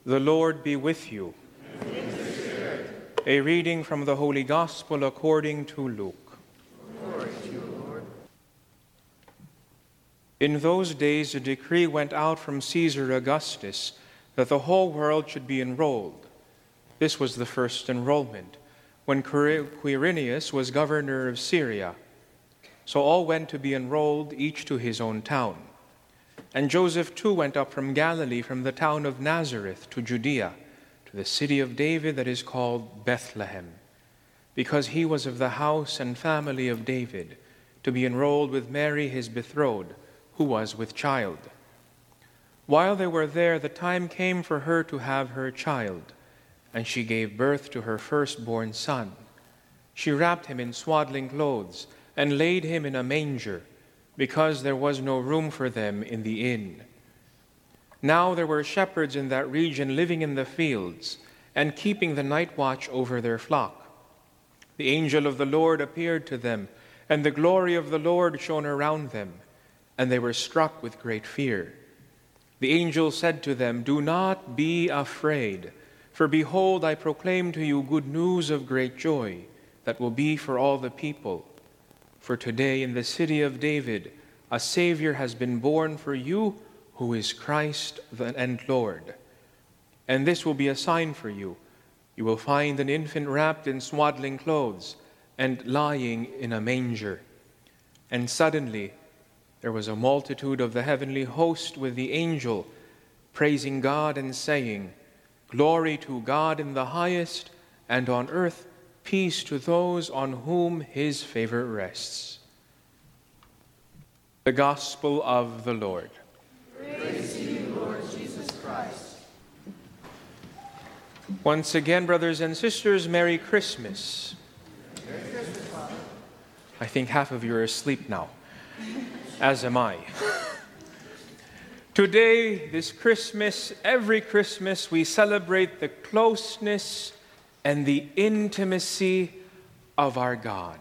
The Lord be with you. And with your spirit. A reading from the Holy Gospel according to Luke. Glory to you, Lord. In those days a decree went out from Caesar Augustus that the whole world should be enrolled. This was the first enrollment, when Quirinius was governor of Syria. So all went to be enrolled, each to his own town. And Joseph too went up from Galilee, from the town of Nazareth to Judea, to the city of David that is called Bethlehem, because he was of the house and family of David, to be enrolled with Mary his betrothed, who was with child. While they were there, the time came for her to have her child, and she gave birth to her firstborn son. She wrapped him in swaddling clothes and laid him in a manger, because there was no room for them in the inn. Now there were shepherds in that region living in the fields and keeping the night watch over their flock. The angel of the Lord appeared to them, and the glory of the Lord shone around them, and they were struck with great fear. The angel said to them, "Do not be afraid, for behold, I proclaim to you good news of great joy that will be for all the people. For today in the city of David a Savior has been born for you, who is Christ and Lord. And this will be a sign for you. You will find an infant wrapped in swaddling clothes and lying in a manger." And suddenly there was a multitude of the heavenly host with the angel, praising God and saying, "Glory to God in the highest, and on earth peace to those on whom his favor rests." The Gospel of the Lord. Praise to you, Lord Jesus Christ. Once again, brothers and sisters, Merry Christmas. Merry Christmas, Father. I think half of you are asleep now, as am I. Today, this Christmas, every Christmas, we celebrate the closeness and the intimacy of our God.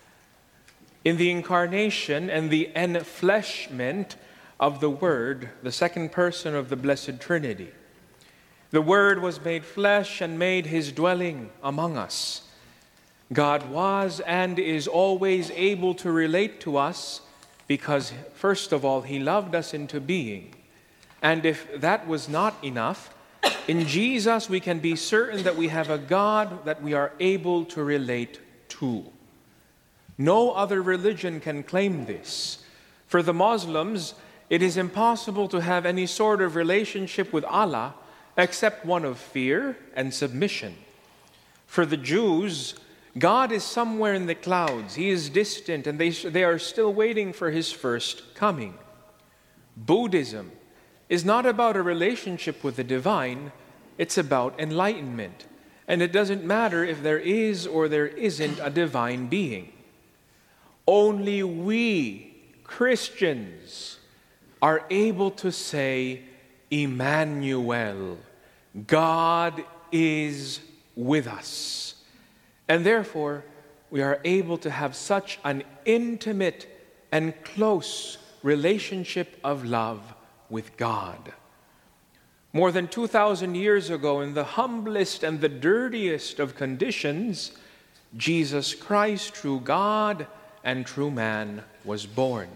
In the incarnation and the enfleshment of the Word, the second person of the Blessed Trinity, the Word was made flesh and made his dwelling among us. God was and is always able to relate to us because, first of all, he loved us into being. And if that was not enough, in Jesus, we can be certain that we have a God that we are able to relate to. No other religion can claim this. For the Muslims, it is impossible to have any sort of relationship with Allah except one of fear and submission. For the Jews, God is somewhere in the clouds. He is distant, and they are still waiting for his first coming. Buddhism is not about a relationship with the divine, it's about enlightenment. And it doesn't matter if there is or there isn't a divine being. Only we, Christians, are able to say, Emmanuel, God is with us. And therefore, we are able to have such an intimate and close relationship of love with God. More than 2,000 years ago, in the humblest and the dirtiest of conditions, Jesus Christ, true God and true man, was born.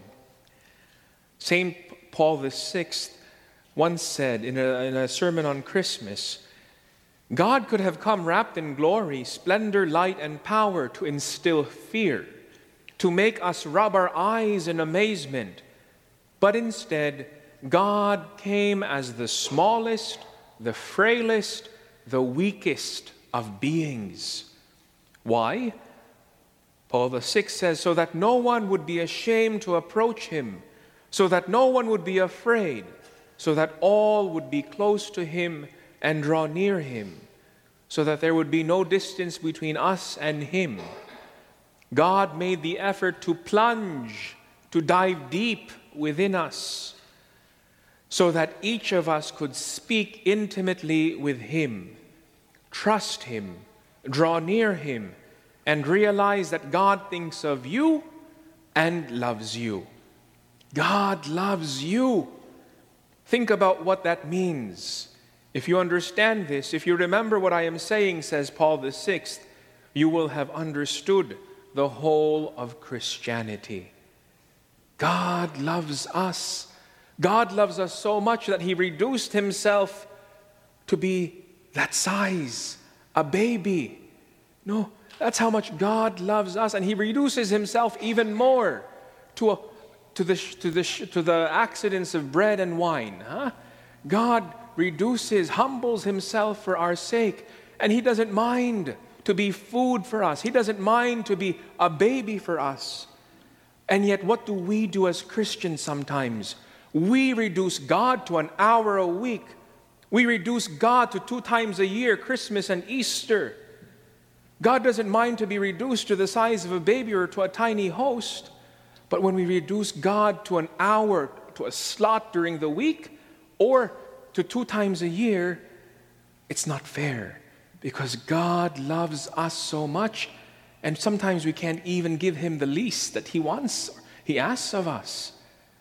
St. Paul VI once said in a sermon on Christmas, "God could have come wrapped in glory, splendor, light, and power to instill fear, to make us rub our eyes in amazement, but instead, God came as the smallest, the frailest, the weakest of beings." Why? Paul VI says, so that no one would be ashamed to approach him, so that no one would be afraid, so that all would be close to him and draw near him, so that there would be no distance between us and him. God made the effort to plunge, to dive deep within us, so that each of us could speak intimately with him, trust him, draw near him, and realize that God thinks of you and loves you. God loves you. Think about what that means. If you understand this, if you remember what I am saying, says Paul VI, you will have understood the whole of Christianity. God loves us. God loves us so much that He reduced Himself to be that size, a baby. No, that's how much God loves us, and He reduces Himself even more to the accidents of bread and wine. God reduces, humbles Himself for our sake, and He doesn't mind to be food for us. He doesn't mind to be a baby for us. And yet, what do we do as Christians sometimes? We reduce God to an hour a week. We reduce God to 2 times a year, Christmas and Easter. God doesn't mind to be reduced to the size of a baby or to a tiny host. But when we reduce God to an hour, to a slot during the week, or to 2 times a year, it's not fair. Because God loves us so much, and sometimes we can't even give Him the least that He wants, He asks of us.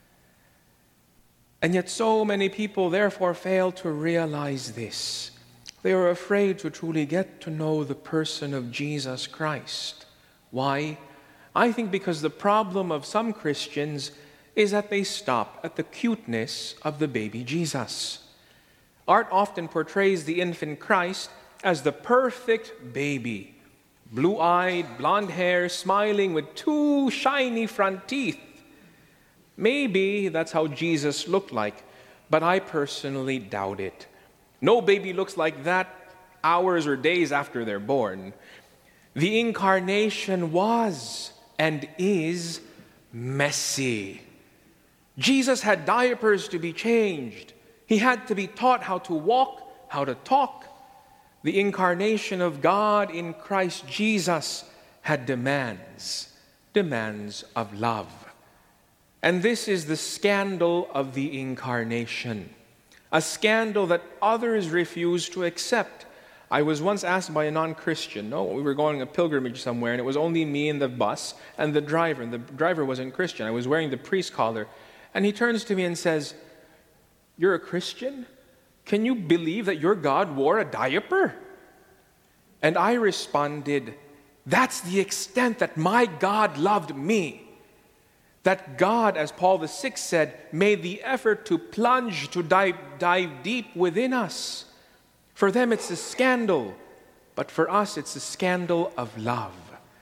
And yet so many people therefore fail to realize this. They are afraid to truly get to know the person of Jesus Christ. Why? I think because the problem of some Christians is that they stop at the cuteness of the baby Jesus. Art often portrays the infant Christ as the perfect baby, blue-eyed, blonde hair, smiling with 2 shiny front teeth. Maybe that's how Jesus looked like, but I personally doubt it. No baby looks like that hours or days after they're born. The incarnation was and is messy. Jesus had diapers to be changed. He had to be taught how to walk, how to talk. The incarnation of God in Christ Jesus had demands of love. And this is the scandal of the incarnation, a scandal that others refuse to accept. I was once asked by a non-Christian, we were going a pilgrimage somewhere, and it was only me and the bus and the driver wasn't Christian. I was wearing the priest collar, and he turns to me and says, "You're a Christian? Can you believe that your God wore a diaper?" And I responded, that's the extent that my God loved me. That God, as Paul VI said, made the effort to plunge, to dive deep within us. For them it's a scandal, but for us it's a scandal of love.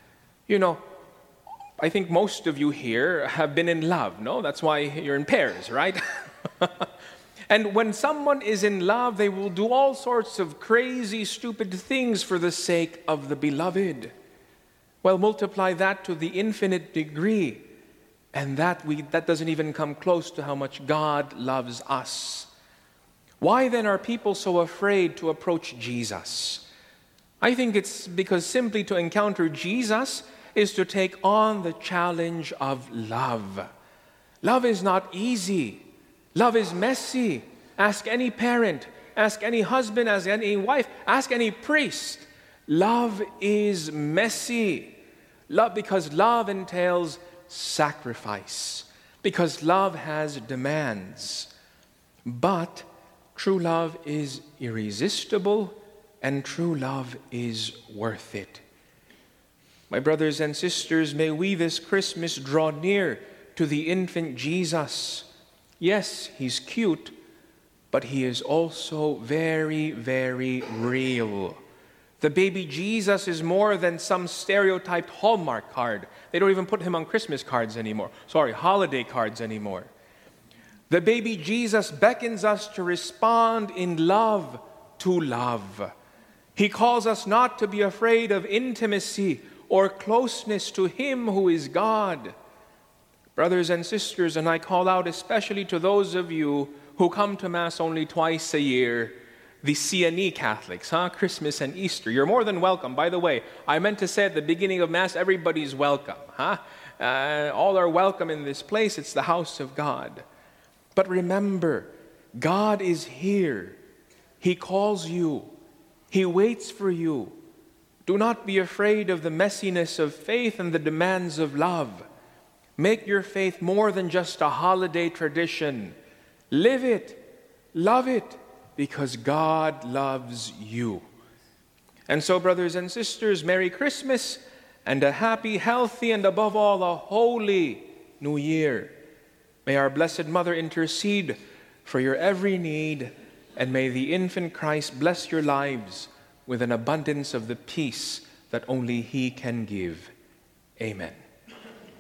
I think most of you here have been in love, no? That's why you're in pairs, right? And when someone is in love, they will do all sorts of crazy, stupid things for the sake of the beloved. Well, multiply that to the infinite degree, and that doesn't even come close to how much God loves us. Why then are people so afraid to approach Jesus? I think it's because simply to encounter Jesus is to take on the challenge of love. Love is not easy. Love is messy. Ask any parent, ask any husband, ask any wife, ask any priest. Love is messy. Because love entails sacrifice. Because love has demands. But true love is irresistible, and true love is worth it. My brothers and sisters, may we this Christmas draw near to the infant Jesus. Yes, He's cute, but He is also very, very real. The baby Jesus is more than some stereotyped Hallmark card. They don't even put Him on Christmas cards anymore. Holiday cards anymore. The baby Jesus beckons us to respond in love to love. He calls us not to be afraid of intimacy or closeness to Him who is God. Brothers and sisters, and I call out especially to those of you who come to Mass only twice a year, the C&E Catholics, Christmas and Easter. You're more than welcome. By the way, I meant to say at the beginning of Mass, everybody's welcome. All are welcome in this place. It's the house of God. But remember, God is here. He calls you. He waits for you. Do not be afraid of the messiness of faith and the demands of love. Make your faith more than just a holiday tradition. Live it, love it, because God loves you. And so, brothers and sisters, Merry Christmas and a happy, healthy, and above all, a holy New Year. May our Blessed Mother intercede for your every need, and may the infant Christ bless your lives with an abundance of the peace that only He can give. Amen.